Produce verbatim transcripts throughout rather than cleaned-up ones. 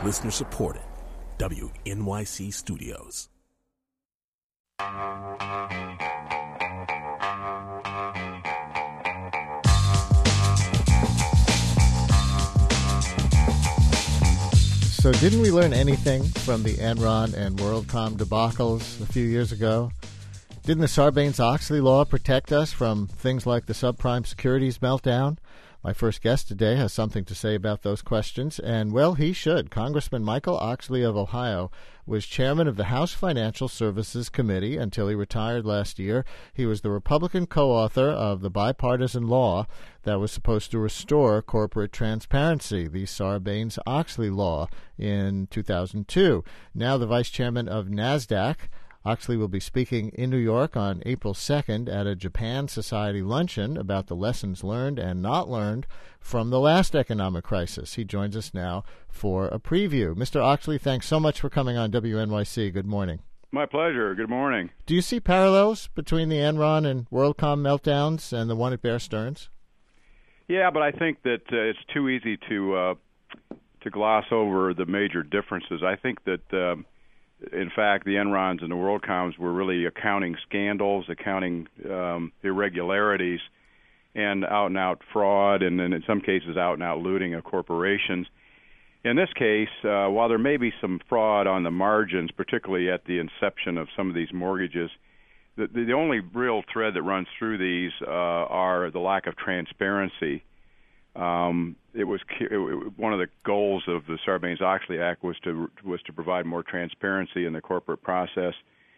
Listener supported. W N Y C Studios. So didn't we learn anything from the Enron and WorldCom debacles a few years ago? Didn't the Sarbanes-Oxley law protect us from things like the subprime securities meltdown? My first guest today has something to say about those questions, and, well, he should. Congressman Michael Oxley of Ohio was chairman of the House Financial Services Committee until he retired last year. He was the Republican co-author of the bipartisan law that was supposed to restore corporate transparency, the Sarbanes-Oxley law, in two thousand two. Now the vice chairman of NASDAQ. Oxley will be speaking in New York on April second at a Japan Society luncheon about the lessons learned and not learned from the last economic crisis. He joins us now for a preview. Mister Oxley, thanks so much for coming on W N Y C. Good morning. My pleasure. Good morning. Do you see parallels between the Enron and WorldCom meltdowns and the one at Bear Stearns? Yeah, but I think that uh, it's too easy to uh, to gloss over the major differences. I think that uh, in fact, the Enrons and the WorldComs were really accounting scandals, accounting um, irregularities, and out-and-out fraud, and then in some cases out-and-out looting of corporations. In this case, uh, while there may be some fraud on the margins, particularly at the inception of some of these mortgages, the, the only real thread that runs through these uh, are the lack of transparency. Um, it was it, one of the goals of the Sarbanes-Oxley Act was to was to provide more transparency in the corporate process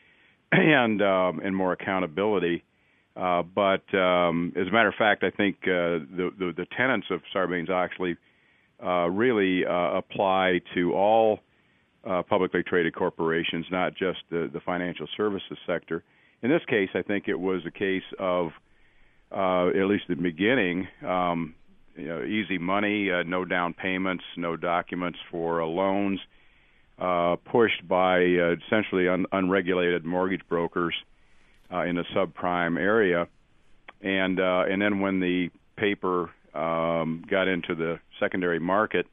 and um, and more accountability. Uh, but um, as a matter of fact, I think uh, the, the the tenets of Sarbanes-Oxley uh, really uh, apply to all uh, publicly traded corporations, not just the, the financial services sector. In this case, I think it was a case of uh, at least at the beginning. Um, You know, easy money, uh, no down payments, no documents for uh, loans, uh, pushed by uh, essentially un- unregulated mortgage brokers uh, in the subprime area, and uh, and then when the paper um, got into the secondary market,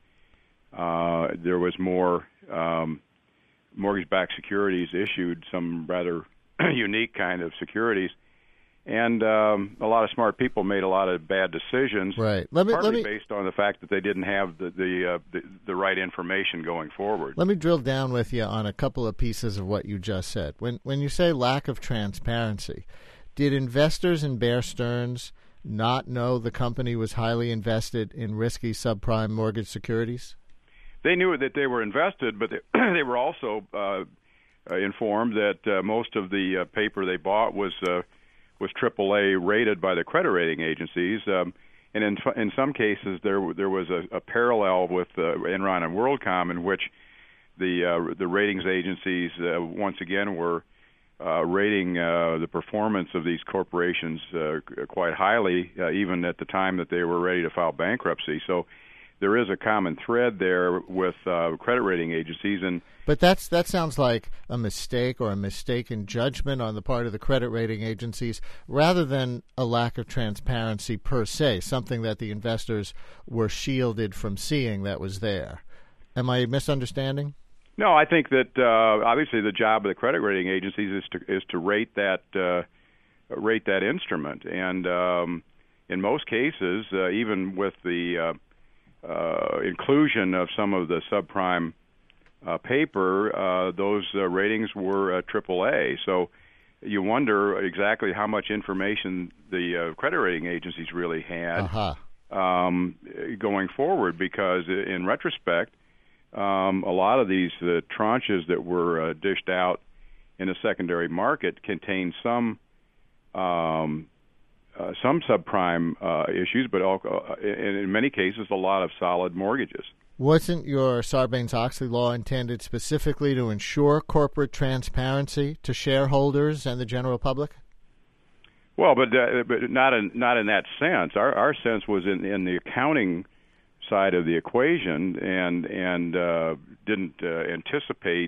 uh, there was more um, mortgage-backed securities issued, some rather unique kind of securities. And um, a lot of smart people made a lot of bad decisions, right. let me, partly let me, based on the fact that they didn't have the the, uh, the the right information going forward. Let me drill down with you on a couple of pieces of what you just said. When when you say lack of transparency, did investors in Bear Stearns not know the company was highly invested in risky subprime mortgage securities? They knew that they were invested, but they, they were also uh, uh, informed that uh, most of the uh, paper they bought was uh, was triple A rated by the credit rating agencies, um, and in in some cases there there was a, a parallel with uh, Enron and WorldCom in which the uh, the ratings agencies uh, once again were uh, rating uh, the performance of these corporations uh, quite highly, uh, even at the time that they were ready to file bankruptcy. So there is a common thread there with uh, credit rating agencies. And But that's that sounds like a mistake or a mistaken judgment on the part of the credit rating agencies rather than a lack of transparency per se, something that the investors were shielded from seeing that was there. Am I misunderstanding? No, I think that uh, obviously the job of the credit rating agencies is to is to rate that uh, rate that instrument, and um, in most cases, uh, even with the uh, uh, inclusion of some of the subprime uh, paper, uh, those uh, ratings were uh, triple A. So you wonder exactly how much information the uh, credit rating agencies really had uh-huh. um, going forward, because in retrospect, Um, a lot of these uh, tranches that were uh, dished out in the secondary market contain some um, uh, some subprime uh, issues, but all, uh, in, in many cases, a lot of solid mortgages. Wasn't your Sarbanes-Oxley law intended specifically to ensure corporate transparency to shareholders and the general public? Well, but uh, but not in not in that sense. Our our sense was in in the accounting side of the equation, and and uh, didn't uh, anticipate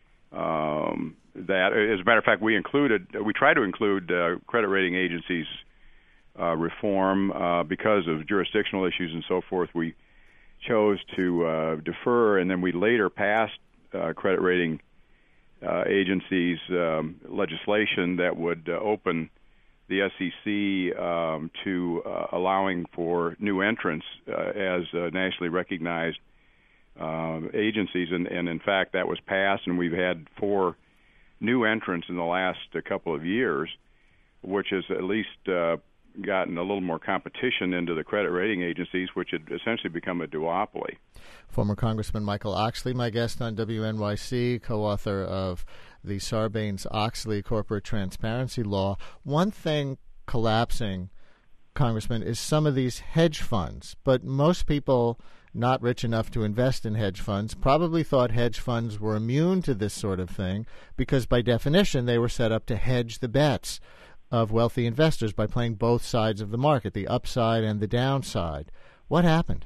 um, that. As a matter of fact, we included, we tried to include uh, credit rating agencies uh, reform uh, because of jurisdictional issues and so forth. We chose to uh, defer, and then we later passed uh, credit rating uh, agencies um, legislation that would uh, open the S E C um, to uh, allowing for new entrants uh, as uh, nationally recognized uh, agencies, and, and in fact that was passed, and we've had four new entrants in the last uh, couple of years, which has at least uh, gotten a little more competition into the credit rating agencies, which had essentially become a duopoly. Former Congressman Michael Oxley, my guest on W N Y C, co-author of the Sarbanes-Oxley Corporate Transparency Law. One thing collapsing, Congressman, is some of these hedge funds, but most people not rich enough to invest in hedge funds probably thought hedge funds were immune to this sort of thing because by definition they were set up to hedge the bets of wealthy investors by playing both sides of the market, the upside and the downside. What happened?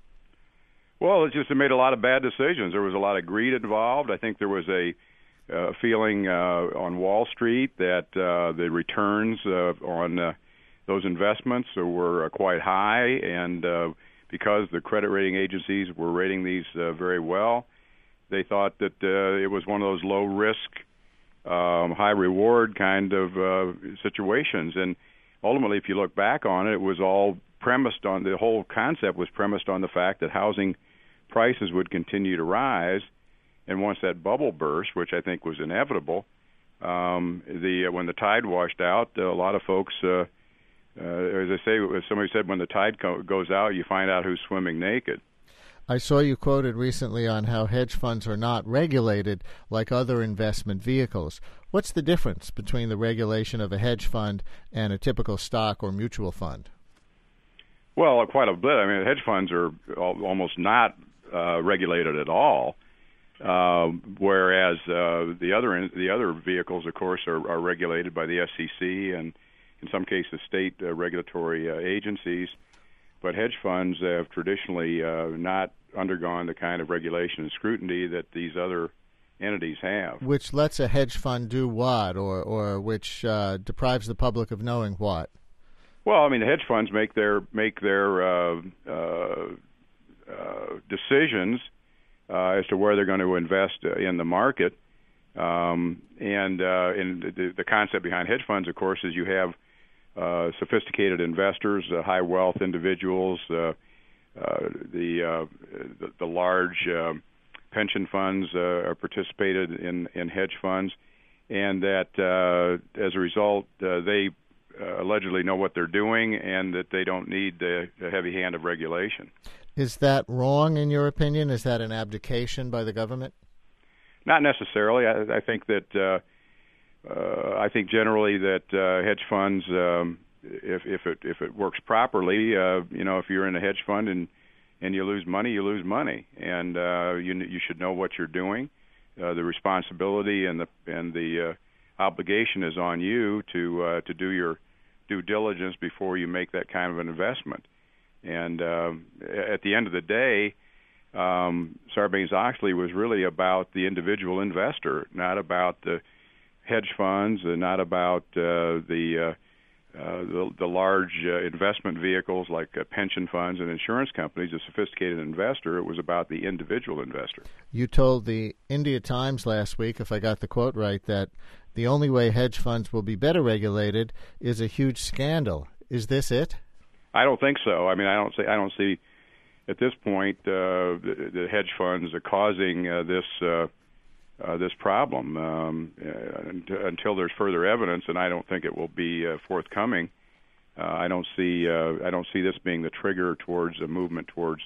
Well, it just made a lot of bad decisions. There was a lot of greed involved. I think there was a uh, feeling uh, on Wall Street that uh, the returns uh, on uh, those investments were uh, quite high, and uh, because the credit rating agencies were rating these uh, very well, they thought that uh, it was one of those low-risk, um, high-reward kind of uh, situations. And ultimately, if you look back on it, it was all premised on, the whole concept was premised on the fact that housing prices would continue to rise, and once that bubble burst, which I think was inevitable, um, the uh, when the tide washed out, uh, a lot of folks, uh, uh, as I say, as somebody said, when the tide co- goes out, you find out who's swimming naked. I saw you quoted recently on how hedge funds are not regulated like other investment vehicles. What's the difference between the regulation of a hedge fund and a typical stock or mutual fund? Well, quite a bit. I mean, hedge funds are al- almost not uh, regulated at all, uh, whereas uh, the other in, the other vehicles, of course, are, are regulated by the S E C and, in some cases, state uh, regulatory uh, agencies. But hedge funds have traditionally uh, not undergone the kind of regulation and scrutiny that these other entities have. Which lets a hedge fund do what, or or which uh, deprives the public of knowing what? Well, I mean, the hedge funds make their make their uh, uh, uh, decisions uh, as to where they're going to invest uh, in the market, um, and uh, and the, the concept behind hedge funds, of course, is you have uh, sophisticated investors, uh, high wealth individuals, uh, uh, the, uh, the the large uh, pension funds uh, are participated in in hedge funds, and that uh, as a result uh, they Uh, allegedly know what they're doing, and that they don't need the, the heavy hand of regulation. Is that wrong in your opinion? Is that an abdication by the government? Not necessarily. I, I think that uh, uh, I think generally that uh, hedge funds, um, if if it if it works properly, uh, you know, if you're in a hedge fund and and you lose money, you lose money, and uh, you you should know what you're doing. Uh, the responsibility and the and the uh, obligation is on you to uh, to do your due diligence before you make that kind of an investment. And uh, at the end of the day, um, Sarbanes-Oxley was really about the individual investor, not about the hedge funds, and not about uh, the, uh, uh, the the large uh, investment vehicles like uh, pension funds and insurance companies. A sophisticated investor, it was about the individual investor. You told the India Times last week, if I got the quote right, that the only way hedge funds will be better regulated is a huge scandal. Is this it? I don't think so. I mean, I don't see. I don't see at this point uh, the, the hedge funds are causing uh, this uh, uh, this problem um, uh, until there's further evidence, and I don't think it will be uh, forthcoming. Uh, I don't see. Uh, I don't see this being the trigger towards a movement towards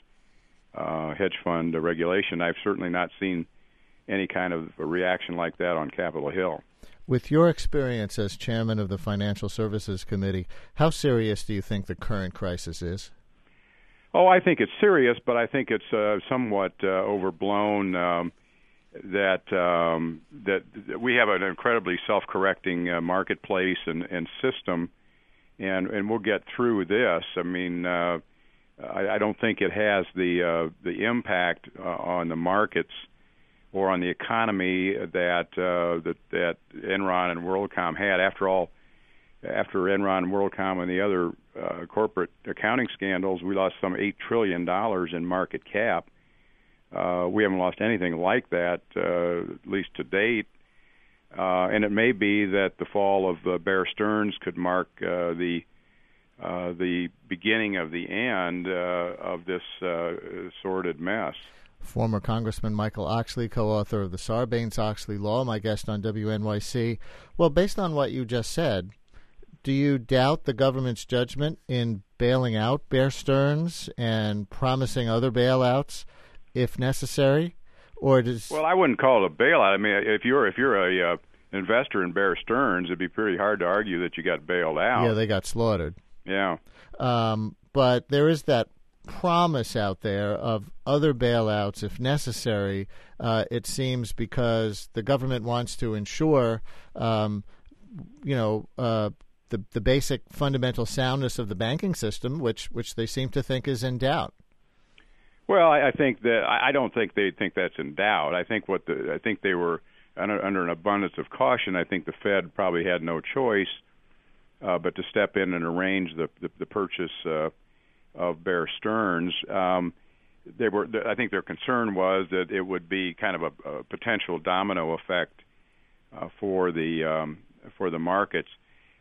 uh, hedge fund regulation. I've certainly not seen any kind of a reaction like that on Capitol Hill. With your experience as chairman of the Financial Services Committee, how serious do you think the current crisis is? Oh, I think it's serious, but I think it's uh, somewhat uh, overblown. Um, that um, that we have an incredibly self-correcting uh, marketplace and, and system, and and we'll get through this. I mean, uh, I, I don't think it has the uh, the impact uh, on the markets or on the economy that uh, that that Enron and WorldCom had. After all, after Enron and WorldCom and the other uh, corporate accounting scandals, we lost some eight trillion dollars in market cap. Uh, we haven't lost anything like that, uh, at least to date. Uh, and it may be that the fall of uh, Bear Stearns could mark uh, the uh, the beginning of the end uh, of this uh, sordid mess. Former Congressman Michael Oxley, co-author of the Sarbanes-Oxley Law, my guest on W N Y C. Well, based on what you just said, do you doubt the government's judgment in bailing out Bear Stearns and promising other bailouts if necessary? Or does... Well, I wouldn't call it a bailout. I mean, if you're if you're a uh, investor in Bear Stearns, it'd be pretty hard to argue that you got bailed out. Yeah, they got slaughtered. Yeah. Um, but there is that promise out there of other bailouts if necessary, uh, it seems, because the government wants to ensure, um, you know, uh, the the basic fundamental soundness of the banking system, which which they seem to think is in doubt. Well, I, I think that I don't think they think that's in doubt. I think what the I think they were under, under an abundance of caution. I think the Fed probably had no choice uh, but to step in and arrange the the, the purchase uh, of Bear Stearns. Um, they were. I think their concern was that it would be kind of a, a potential domino effect uh, for the um, for the markets.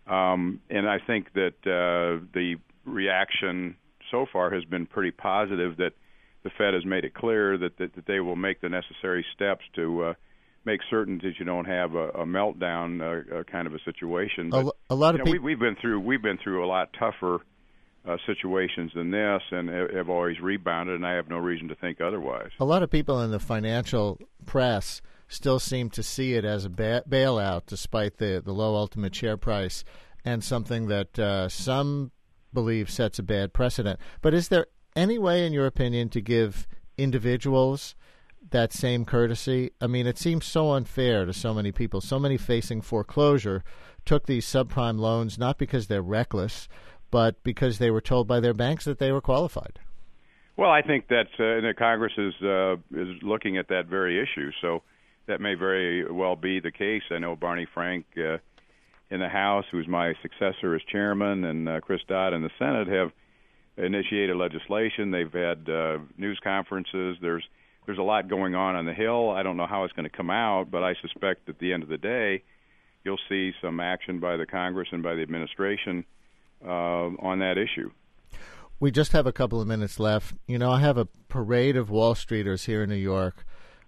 Um, and I think that uh, the reaction so far has been pretty positive, that the Fed has made it clear that, that, that they will make the necessary steps to uh, make certain that you don't have a, a meltdown uh, uh, kind of a situation. But, a, a lot of you know, people we, we've been through we've been through a lot tougher uh, situations than this, and have always rebounded, and I have no reason to think otherwise. A lot of people in the financial press still seem to see it as a ba- bailout, despite the, the low ultimate share price, and something that uh, some believe sets a bad precedent. But is there any way, in your opinion, to give individuals that same courtesy? I mean, it seems so unfair to so many people. So many facing foreclosure took these subprime loans not because they're reckless, but because they were told by their banks that they were qualified. Well, I think that uh, the Congress is uh, is looking at that very issue, so that may very well be the case. I know Barney Frank uh, in the House, who's my successor as chairman, and uh, Chris Dodd in the Senate have initiated legislation. They've had uh, news conferences. There's there's a lot going on on the Hill. I don't know how it's going to come out, but I suspect at the end of the day, you'll see some action by the Congress and by the administration uh, on that issue. We just have a couple of minutes left. You know, I have a parade of Wall Streeters here in New York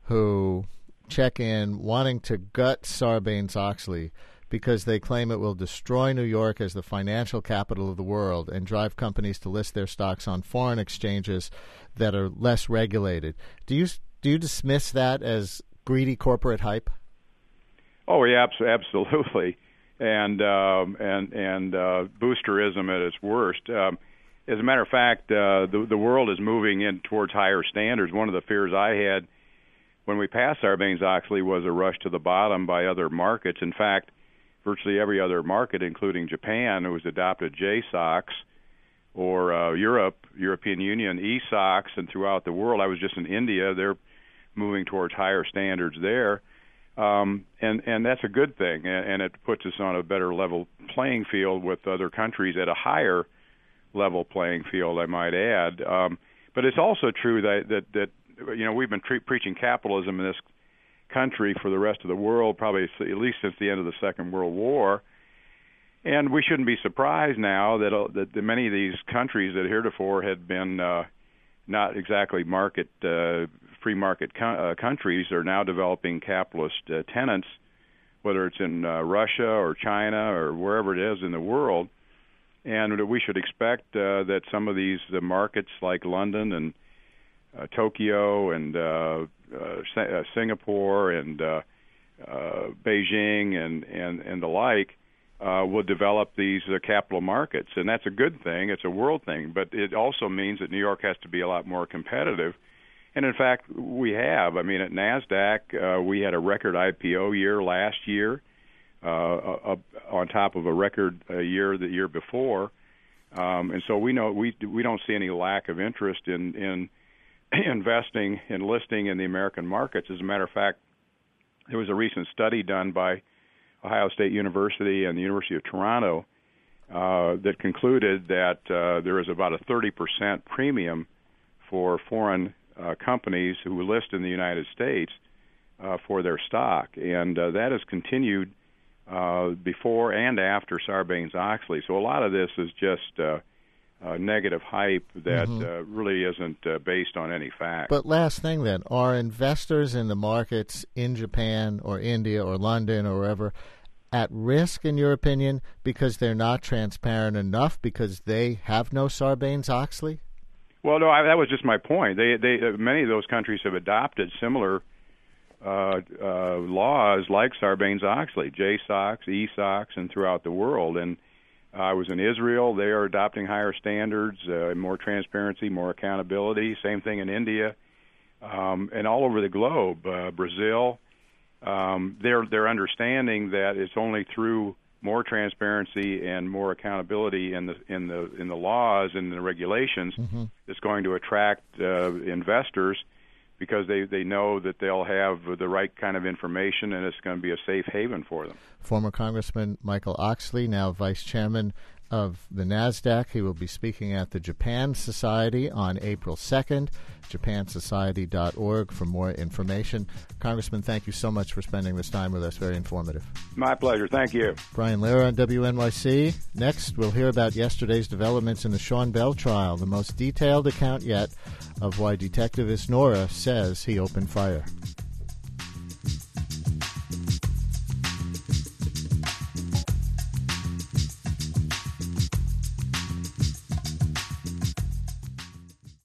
who check in wanting to gut Sarbanes-Oxley because they claim it will destroy New York as the financial capital of the world and drive companies to list their stocks on foreign exchanges that are less regulated. Do you do you dismiss that as greedy corporate hype? Oh, yeah, absolutely, and um, and and uh, boosterism at its worst. Um, as a matter of fact, uh, the the world is moving in towards higher standards. One of the fears I had when we passed Sarbanes-Oxley was a rush to the bottom by other markets. In fact, virtually every other market, including Japan, who has adopted J SOX, or uh, Europe, European Union, E SOX, and throughout the world. I was just in India. They're moving towards higher standards there. Um, and, and that's a good thing, and, and it puts us on a better level playing field with other countries at a higher level playing field, I might add. Um, but it's also true that, that, that you know, we've been tre- preaching capitalism in this country for the rest of the world, probably at least since the end of the Second World War. And we shouldn't be surprised now that, uh, that the, many of these countries that heretofore had been uh, not exactly market uh, free market co- uh, countries are now developing capitalist uh, tenets, whether it's in uh, Russia or China or wherever it is in the world. And we should expect uh, that some of these uh, markets like London and uh, Tokyo and uh, uh, uh, Singapore and uh, uh, Beijing and, and, and the like uh, will develop these uh, capital markets. And that's a good thing. It's a world thing. But it also means that New York has to be a lot more competitive. And, in fact, we have. I mean, at NASDAQ, uh, we had a record I P O year last year, uh, uh, on top of a record uh, year the year before. Um, and so we know we we don't see any lack of interest in, in investing and listing in the American markets. As a matter of fact, there was a recent study done by Ohio State University and the University of Toronto uh, that concluded that uh, there is about a thirty percent premium for foreign uh, companies who list in the United States uh, for their stock, and uh, that has continued uh, before and after Sarbanes-Oxley. So a lot of this is just uh, uh, negative hype that mm-hmm. uh, really isn't uh, based on any fact. But last thing then, are investors in the markets in Japan or India or London or wherever at risk, in your opinion, because they're not transparent enough, because they have no Sarbanes-Oxley? Well, no, I, that was just my point. They, they, uh, many of those countries have adopted similar uh, uh, laws like Sarbanes-Oxley, J SOX, E SOX, and throughout the world. And uh, I was in Israel. They are adopting higher standards, uh, more transparency, more accountability. Same thing in India, um, and all over the globe. Uh, Brazil. Um, they're they're understanding that it's only through more transparency and more accountability in the in the in the laws and the regulations mm-hmm. that's going to attract uh, investors, because they, they know that they'll have the right kind of information and it's going to be a safe haven for them. Former Congressman Michael Oxley, now Vice Chairman of the NASDAQ. He will be speaking at the Japan Society on April second, japan society dot org for more information. Congressman, thank you so much for spending this time with us. Very informative. My pleasure. Thank you. Brian Lehrer on W N Y C. Next, we'll hear about yesterday's developments in the Sean Bell trial, the most detailed account yet of why Detective Isnora says he opened fire.